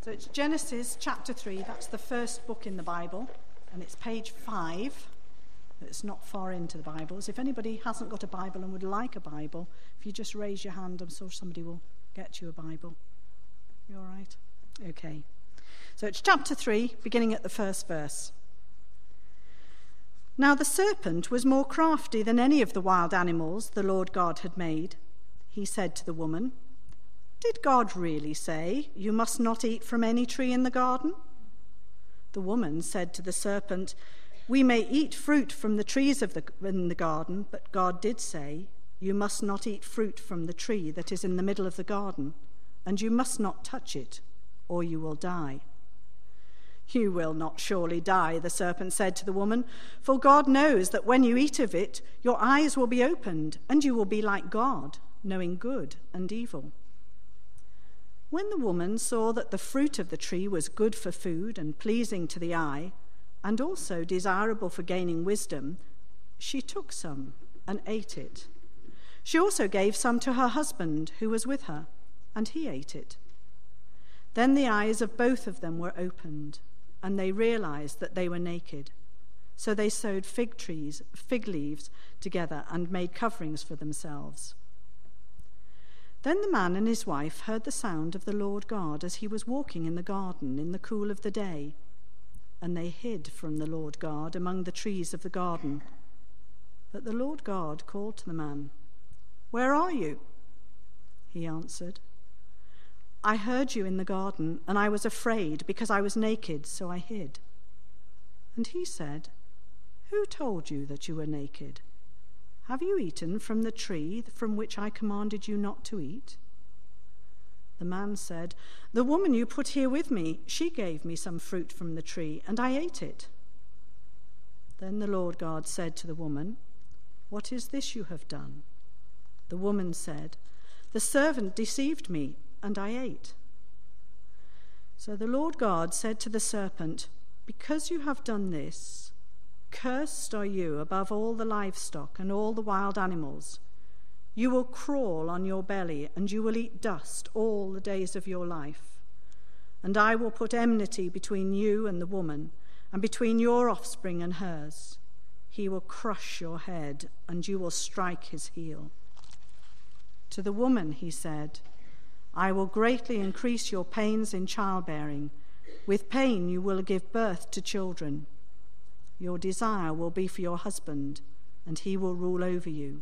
So it's Genesis chapter 3. That's the first book in the Bible, and it's page 5. It's not far into the Bibles. If anybody hasn't got a Bible and would like a Bible, if you just raise your hand, I'm sure somebody will get you a Bible. You all right? Okay. So it's chapter 3, beginning at the first verse. Now the serpent was more crafty than any of the wild animals the Lord God had made. He said to the woman, "Did God really say, 'You must not eat from any tree in the garden'?" The woman said to the serpent, "We may eat fruit from the trees in the garden, but God did say, 'You must not eat fruit from the tree that is in the middle of the garden, and you must not touch it, or you will die.' 'You will not surely die,' the serpent said to the woman, 'for God knows that when you eat of it, your eyes will be opened, and you will be like God, knowing good and evil.' When the woman saw that the fruit of the tree was good for food and pleasing to the eye, and also desirable for gaining wisdom, she took some and ate it. She also gave some to her husband who was with her, and he ate it. Then the eyes of both of them were opened, and they realized that they were naked. So they sewed fig leaves together and made coverings for themselves. Then the man and his wife heard the sound of the Lord God as he was walking in the garden in the cool of the day, and they hid from the Lord God among the trees of the garden. But the Lord God called to the man, 'Where are you?' He answered, 'I heard you in the garden, and I was afraid because I was naked, so I hid.' And he said, 'Who told you that you were naked? Have you eaten from the tree from which I commanded you not to eat?' The man said, 'The woman you put here with me, she gave me some fruit from the tree, and I ate it.' Then the Lord God said to the woman, 'What is this you have done?' The woman said, 'The servant deceived me, and I ate.' So the Lord God said to the serpent, 'Because you have done this, cursed are you above all the livestock and all the wild animals. You will crawl on your belly, and you will eat dust all the days of your life. And I will put enmity between you and the woman, and between your offspring and hers. He will crush your head, and you will strike his heel.' To the woman he said, 'I will greatly increase your pains in childbearing. With pain you will give birth to children. Your desire will be for your husband, and he will rule over you.'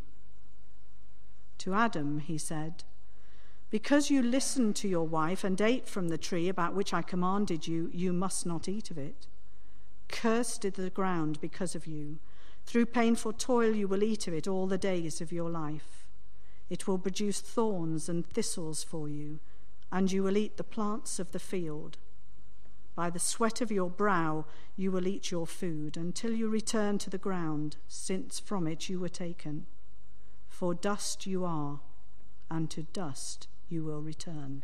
To Adam he said, 'Because you listened to your wife and ate from the tree about which I commanded you, you must not eat of it. Cursed is the ground because of you. Through painful toil you will eat of it all the days of your life. It will produce thorns and thistles for you, and you will eat the plants of the field. By the sweat of your brow you will eat your food until you return to the ground, since from it you were taken. For dust you are, and to dust you will return.'"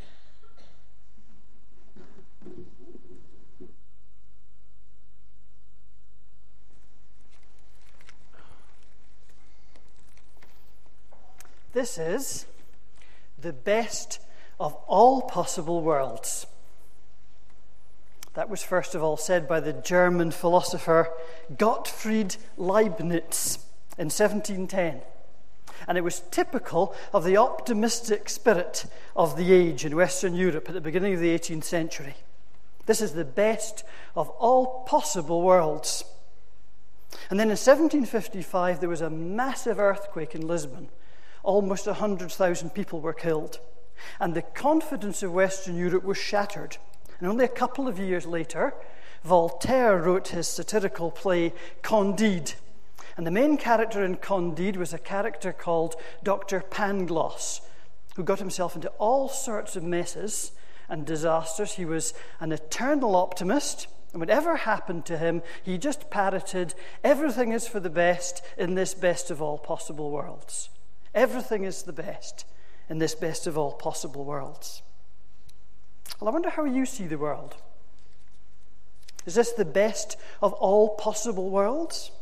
This is the best of all possible worlds. That was first of all said by the German philosopher Gottfried Leibniz in 1710. And it was typical of the optimistic spirit of the age in Western Europe at the beginning of the 18th century. This is the best of all possible worlds. And then in 1755, there was a massive earthquake in Lisbon. Almost 100,000 people were killed. And the confidence of Western Europe was shattered. And only a couple of years later, Voltaire wrote his satirical play Candide. And the main character in Candide was a character called Dr. Pangloss, who got himself into all sorts of messes and disasters. He was an eternal optimist, and whatever happened to him, he just parroted, "Everything is for the best in this best of all possible worlds." Everything is the best in this best of all possible worlds. Well, I wonder how you see the world. Is this the best of all possible worlds?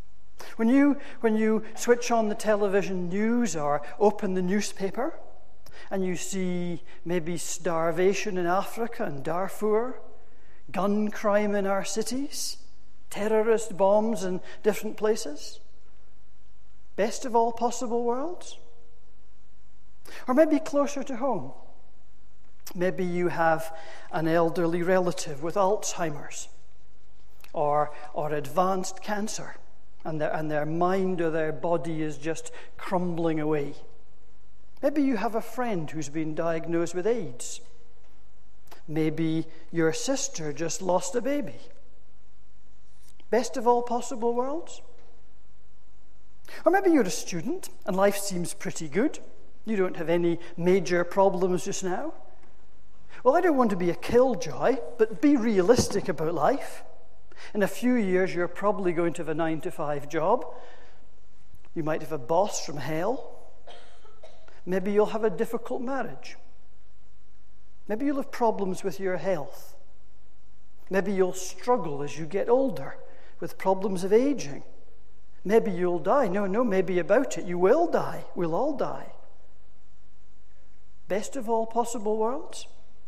When you switch on the television news or open the newspaper, and you see maybe starvation in Africa and Darfur, gun crime in our cities, terrorist bombs in different places. Best of all possible worlds? Or maybe closer to home. Maybe you have an elderly relative with Alzheimer's or advanced cancer, and their mind or their body is just crumbling away. Maybe you have a friend who's been diagnosed with AIDS. Maybe your sister just lost a baby. Best of all possible worlds? Or maybe you're a student and life seems pretty good. You don't have any major problems just now. Well, I don't want to be a killjoy, but be realistic about life. In a few years, you're probably going to have a 9-to-5 job. You might have a boss from hell. Maybe you'll have a difficult marriage. Maybe you'll have problems with your health. Maybe you'll struggle as you get older with problems of aging. Maybe you'll die. No, maybe about it. You will die. We'll all die. Best of all possible worlds?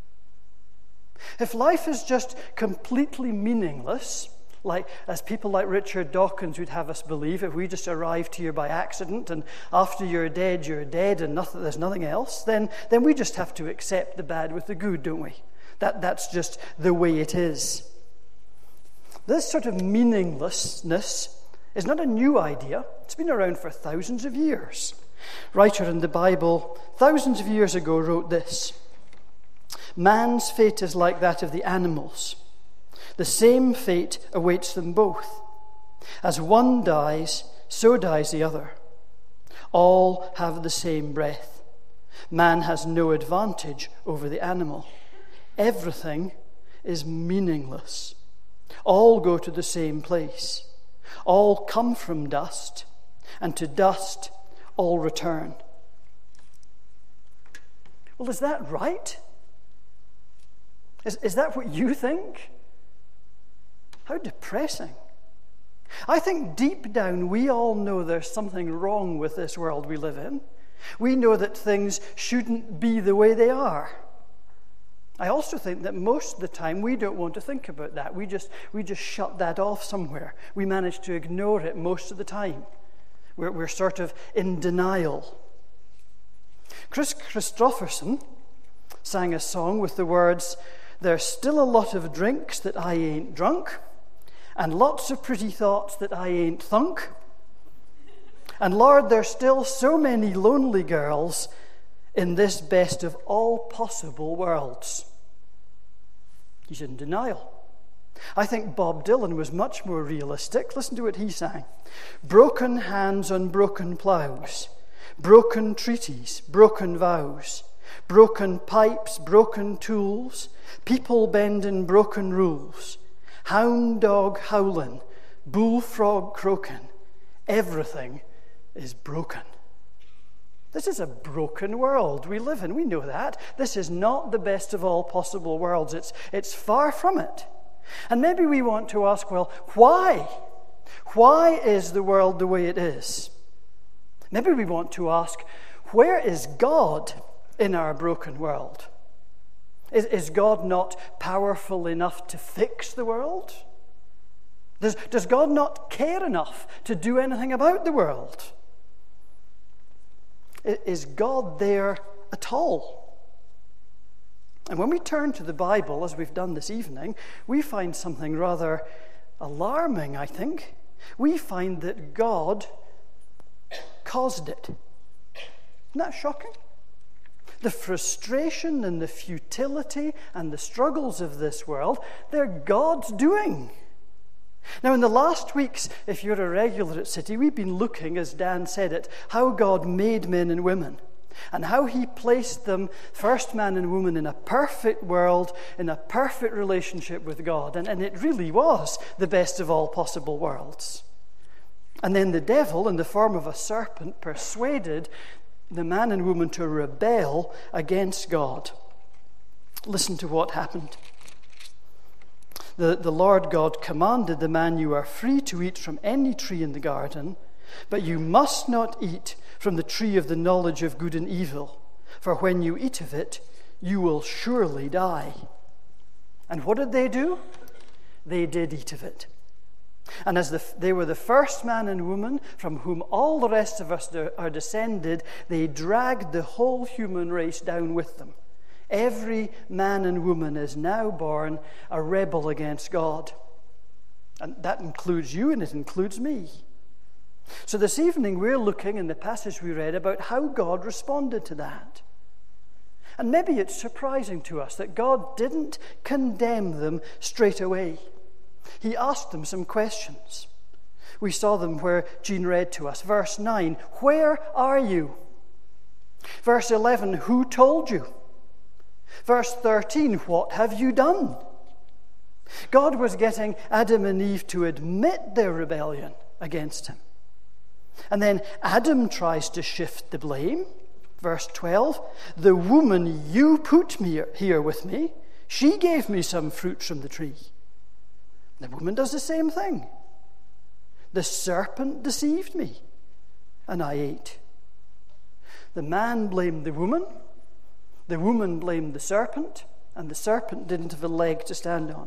If life is just completely meaningless, like as people like Richard Dawkins would have us believe, if we just arrived here by accident and after you're dead and there's nothing else, then we just have to accept the bad with the good, don't we? That's just the way it is. This sort of meaninglessness is not a new idea. It's been around for thousands of years. A writer in the Bible thousands of years ago wrote this: man's fate is like that of the animals. The same fate awaits them both. As one dies, so dies the other. All have the same breath. Man has no advantage over the animal. Everything is meaningless. All go to the same place. All come from dust, and to dust all return. Well, is that right? Is that what you think? How depressing. I think deep down we all know there's something wrong with this world we live in. We know that things shouldn't be the way they are. I also think that most of the time we don't want to think about that. We just shut that off somewhere. We manage to ignore it most of the time. We're sort of in denial. Chris Christopherson sang a song with the words, "There's still a lot of drinks that I ain't drunk, and lots of pretty thoughts that I ain't thunk. And Lord, there's still so many lonely girls in this best of all possible worlds." He's in denial. I think Bob Dylan was much more realistic. Listen to what he sang. Broken hands on broken ploughs, broken treaties, broken vows, broken pipes, broken tools, people bending broken rules, hound dog howling, bullfrog croaking, everything is broken. This is a broken world we live in. We know that. This is not the best of all possible worlds. It's far from it. And maybe we want to ask, well, why? Why is the world the way it is? Maybe we want to ask, where is God in our broken world? Is God not powerful enough to fix the world? Does God not care enough to do anything about the world? Is God there at all? And when we turn to the Bible, as we've done this evening, we find something rather alarming, I think. We find that God caused it. Isn't that shocking? The frustration and the futility and the struggles of this world, they're God's doing. Now, in the last weeks, if you're a regular at City, we've been looking, as Dan said it, how God made men and women and how he placed them, first man and woman, in a perfect world, in a perfect relationship with God. And it really was the best of all possible worlds. And then the devil, in the form of a serpent, persuaded the man and woman to rebel against God. Listen to what happened. The Lord God commanded the man, "You are free to eat from any tree in the garden, but you must not eat from the tree of the knowledge of good and evil, for when you eat of it, you will surely die." And what did they do? They did eat of it. And as they were the first man and woman from whom all the rest of us are descended, they dragged the whole human race down with them. Every man and woman is now born a rebel against God. And that includes you and it includes me. So this evening we're looking in the passage we read about how God responded to that. And maybe it's surprising to us that God didn't condemn them straight away. He asked them some questions. We saw them where Jean read to us. Verse 9, "Where are you?" Verse 11, "Who told you?" Verse 13, "What have you done?" God was getting Adam and Eve to admit their rebellion against him. And then Adam tries to shift the blame. Verse 12, "The woman you put me here with me, she gave me some fruit from the tree." The woman does the same thing. "The serpent deceived me, and I ate." The man blamed the woman blamed the serpent, and the serpent didn't have a leg to stand on.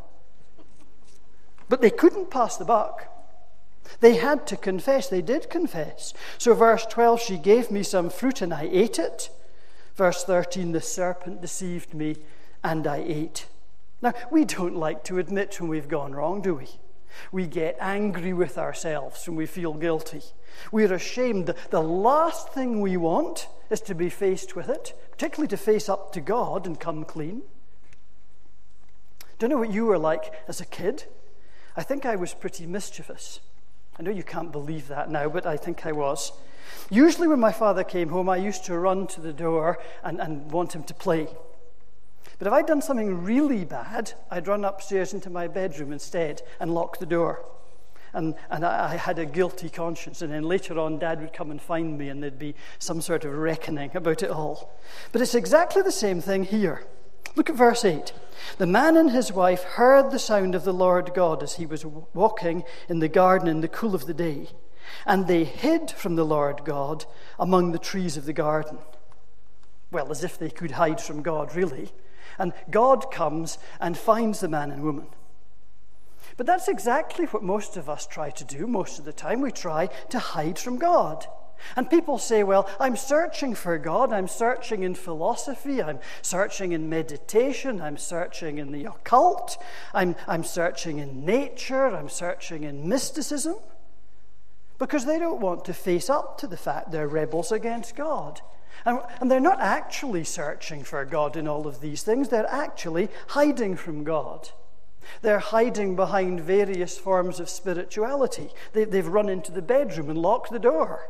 But they couldn't pass the buck. They had to confess. They did confess. So verse 12, "She gave me some fruit and I ate it." Verse 13, "The serpent deceived me and I ate." Now, we don't like to admit when we've gone wrong, do we? We get angry with ourselves when we feel guilty. We're ashamed. The last thing we want is to be faced with it, particularly to face up to God and come clean. Don't know what you were like as a kid. I think I was pretty mischievous. I know you can't believe that now, but I think I was. Usually when my father came home, I used to run to the door and want him to play. But if I'd done something really bad, I'd run upstairs into my bedroom instead and lock the door. And I had a guilty conscience. And then later on, Dad would come and find me, and there'd be some sort of reckoning about it all. But it's exactly the same thing here. Look at verse 8. "The man and his wife heard the sound of the Lord God as he was walking in the garden in the cool of the day, and they hid from the Lord God among the trees of the garden." Well, as if they could hide from God, really. And God comes and finds the man and woman. But that's exactly what most of us try to do most of the time. We try to hide from God. And people say, "Well, I'm searching for God. I'm searching in philosophy. I'm searching in meditation. I'm searching in the occult. I'm searching in nature. I'm searching in mysticism." Because they don't want to face up to the fact they're rebels against God. And they're not actually searching for God in all of these things. They're actually hiding from God. They're hiding behind various forms of spirituality. They've run into the bedroom and locked the door.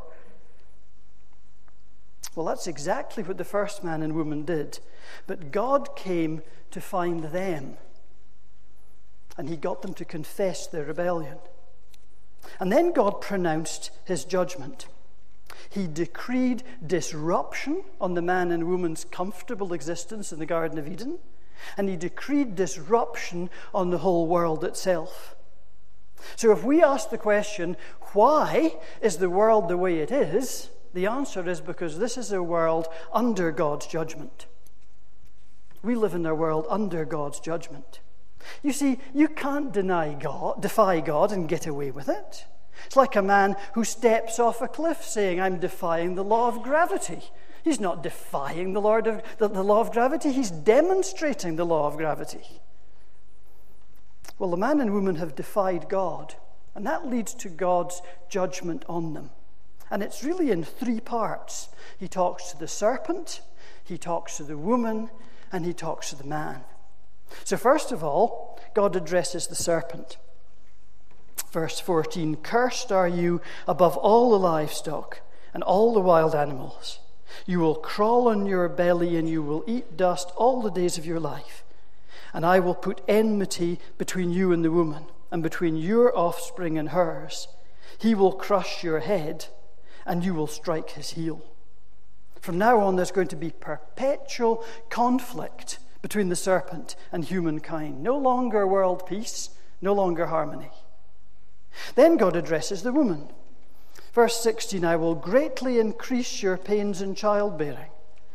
Well, that's exactly what the first man and woman did. But God came to find them. And he got them to confess their rebellion. And then God pronounced his judgment. He decreed disruption on the man and woman's comfortable existence in the Garden of Eden, and he decreed disruption on the whole world itself. So if we ask the question, why is the world the way it is? The answer is because this is a world under God's judgment. We live in a world under God's judgment. You see, you can't defy God and get away with it. It's like a man who steps off a cliff saying, "I'm defying the law of gravity." He's not defying the law of gravity, he's demonstrating the law of gravity. Well, the man and woman have defied God, and that leads to God's judgment on them. And it's really in three parts. He talks to the serpent, he talks to the woman, and he talks to the man. So first of all, God addresses the serpent. Verse 14, "Cursed are you above all the livestock and all the wild animals. You will crawl on your belly and you will eat dust all the days of your life. And I will put enmity between you and the woman, and between your offspring and hers. He will crush your head, and you will strike his heel." From now on, there's going to be perpetual conflict between the serpent and humankind. No longer world peace, no longer harmony. Then God addresses the woman. Verse 16, "I will greatly increase your pains in childbearing.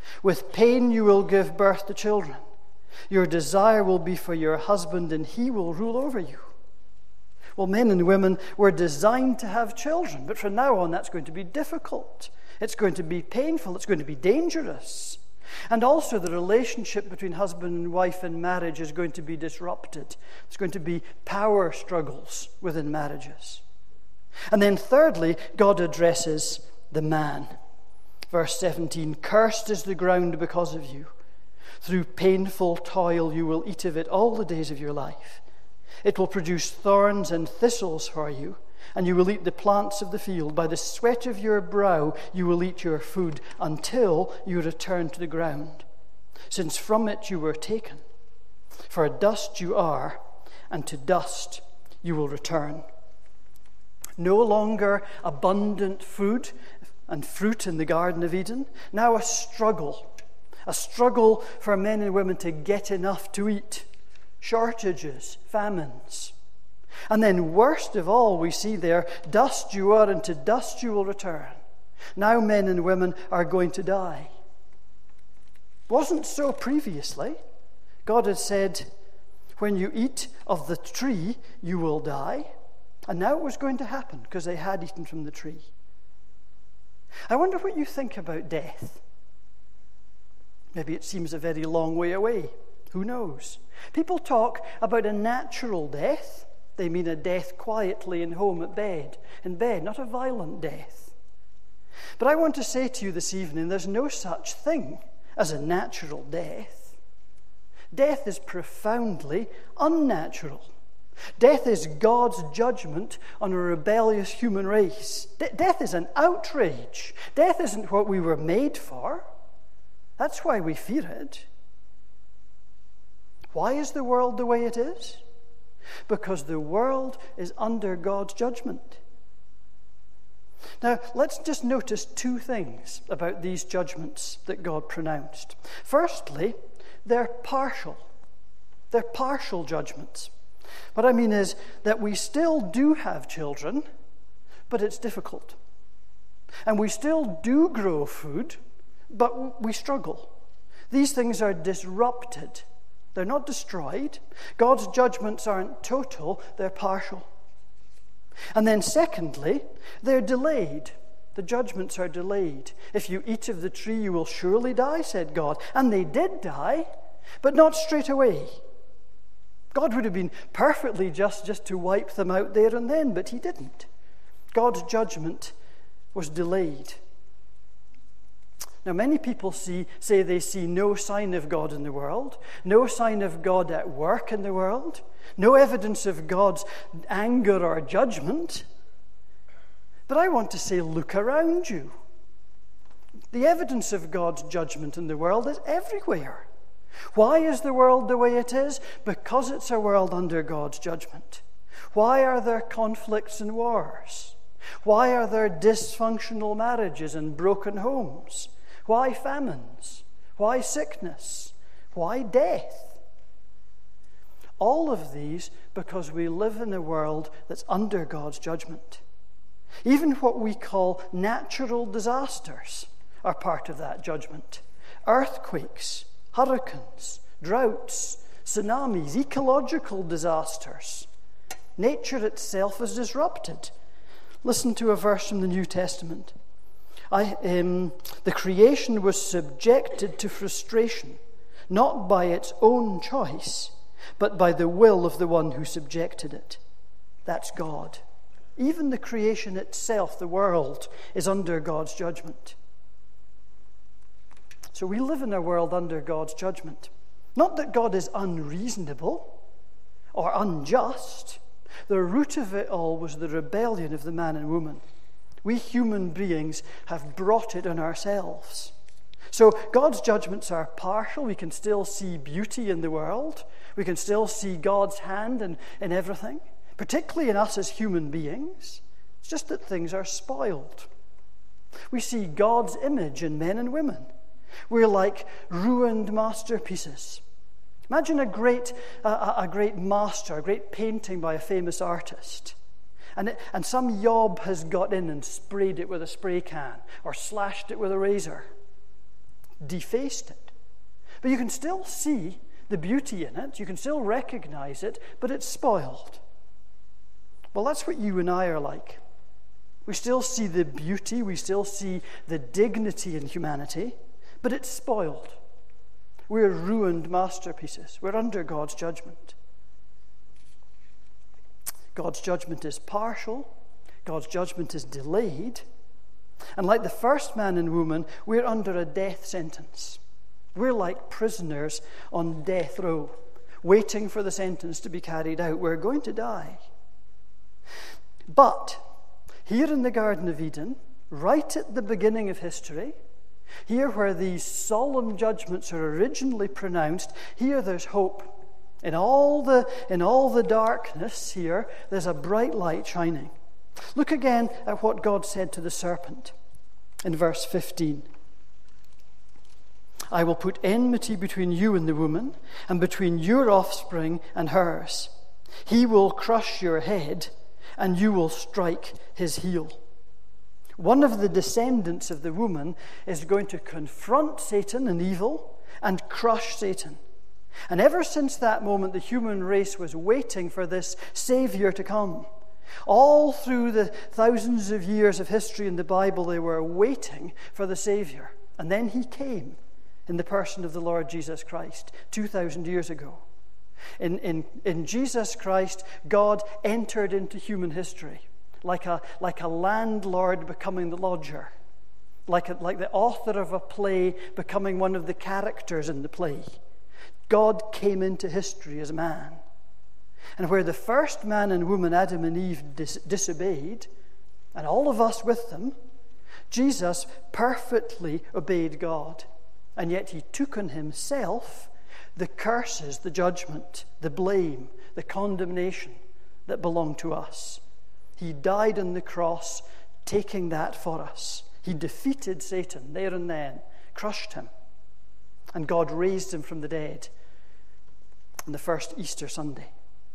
With pain you will give birth to children. Your desire will be for your husband, and he will rule over you. Well, men and women were designed to have children, but from now on that's going to be difficult. It's going to be painful. It's going to be dangerous. And also the relationship between husband and wife in marriage is going to be disrupted. There's going to be power struggles within marriages. And then thirdly, God addresses the man. Verse 17, cursed is the ground because of you. Through painful toil you will eat of it all the days of your life. It will produce thorns and thistles for you, and you will eat the plants of the field. By the sweat of your brow you will eat your food until you return to the ground, since from it you were taken. For dust you are, and to dust you will return. No longer abundant food and fruit in the Garden of Eden. Now a struggle for men and women to get enough to eat. Shortages, famines. And then worst of all, we see there, dust you are, and to dust you will return. Now men and women are going to die. Wasn't so previously. God had said, when you eat of the tree, you will die. And now it was going to happen because they had eaten from the tree. I wonder what you think about death. Maybe it seems a very long way away. Who knows? People talk about a natural death. They mean a death quietly in bed, not a violent death. But I want to say to you this evening, there's no such thing as a natural death. Death is profoundly unnatural. Death is God's judgment on a rebellious human race. Death is an outrage. Death isn't what we were made for. That's why we fear it. Why is the world the way it is? Because the world is under God's judgment. Now, let's just notice two things about these judgments that God pronounced. Firstly, they're partial. They're partial judgments. What I mean is that we still do have children, but it's difficult. And we still do grow food, but we struggle. These things are disrupted. They're not destroyed. God's judgments aren't total, they're partial. And then secondly, they're delayed. The judgments are delayed. If you eat of the tree, you will surely die, said God. And they did die, but not straight away. God would have been perfectly just to wipe them out there and then, but he didn't. God's judgment was delayed. Now, many people say they see no sign of God in the world, no sign of God at work in the world, no evidence of God's anger or judgment. But I want to say, look around you. The evidence of God's judgment in the world is everywhere. Why is the world the way it is? Because it's a world under God's judgment. Why are there conflicts and wars? Why are there dysfunctional marriages and broken homes? Why famines? Why sickness? Why death? All of these because we live in a world that's under God's judgment. Even what we call natural disasters are part of that judgment. Earthquakes, hurricanes, droughts, tsunamis, ecological disasters. Nature itself is disrupted. Listen to a verse from the New Testament. The creation was subjected to frustration, not by its own choice, but by the will of the one who subjected it. That's God. Even the creation itself, the world, is under God's judgment. So we live in a world under God's judgment. Not that God is unreasonable or unjust. The root of it all was the rebellion of the man and woman. We human beings have brought it on ourselves. So God's judgments are partial. We can still see beauty in the world. We can still see God's hand in everything, particularly in us as human beings. It's just that things are spoiled. We see God's image in men and women. We're like ruined masterpieces. Imagine a great master, a great painting by a famous artist. And some yob has got in and sprayed it with a spray can or slashed it with a razor. defaced it. But you can still see the beauty in it. You can still recognize it, but it's spoiled. Well, that's what you and I are like. We still see the beauty, we still see the dignity in humanity, but it's spoiled. We're ruined masterpieces. We're under God's judgment. God's judgment is partial. God's judgment is delayed. And like the first man and woman, we're under a death sentence. We're like prisoners on death row, waiting for the sentence to be carried out. We're going to die. But here in the Garden of Eden, right at the beginning of history, here where these solemn judgments are originally pronounced, here there's hope. In all the darkness here, there's a bright light shining. Look again at what God said to the serpent in verse 15. I will put enmity between you and the woman, and between your offspring and hers. He will crush your head, and you will strike his heel. One of the descendants of the woman is going to confront Satan and evil and crush Satan. And ever since that moment, the human race was waiting for this Savior to come. All through the thousands of years of history in the Bible, they were waiting for the Savior. And then he came in the person of the Lord Jesus Christ 2,000 years ago. In Jesus Christ, God entered into human history like a landlord becoming the lodger, like the author of a play becoming one of the characters in the play. God came into history as man. And where the first man and woman, Adam and Eve, disobeyed, and all of us with them, Jesus perfectly obeyed God. And yet he took on himself the curses, the judgment, the blame, the condemnation that belong to us. He died on the cross, taking that for us. He defeated Satan there and then, crushed him. And God raised him from the dead on the first Easter Sunday.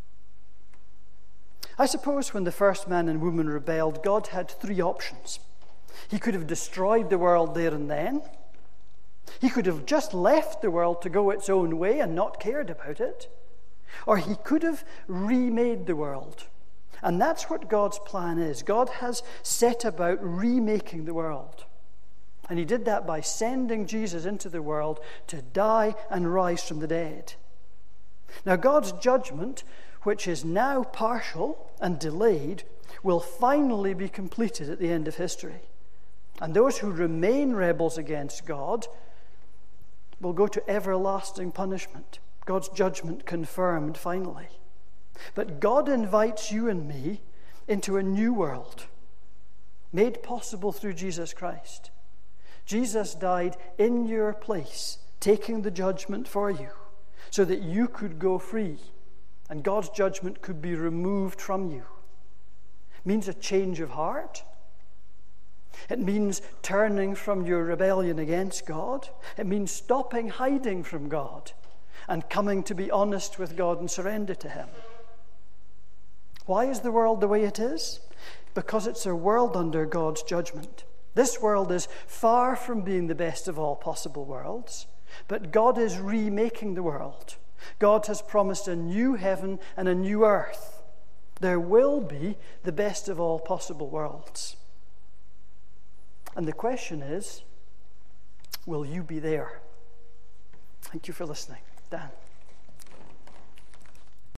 I suppose when the first man and woman rebelled, God had three options. He could have destroyed the world there and then. He could have just left the world to go its own way and not cared about it. Or he could have remade the world. And that's what God's plan is. God has set about remaking the world. And he did that by sending Jesus into the world to die and rise from the dead. Now, God's judgment, which is now partial and delayed, will finally be completed at the end of history. And those who remain rebels against God will go to everlasting punishment. God's judgment confirmed finally. But God invites you and me into a new world, made possible through Jesus Christ. Jesus died in your place, taking the judgment for you, so that you could go free, and God's judgment could be removed from you. It means a change of heart. It means turning from your rebellion against God. It means stopping hiding from God and coming to be honest with God and surrender to him. Why is the world the way it is? Because it's a world under God's judgment. This world is far from being the best of all possible worlds, but God is remaking the world. God has promised a new heaven and a new earth. There will be the best of all possible worlds. And the question is, will you be there? Thank you for listening. Dan.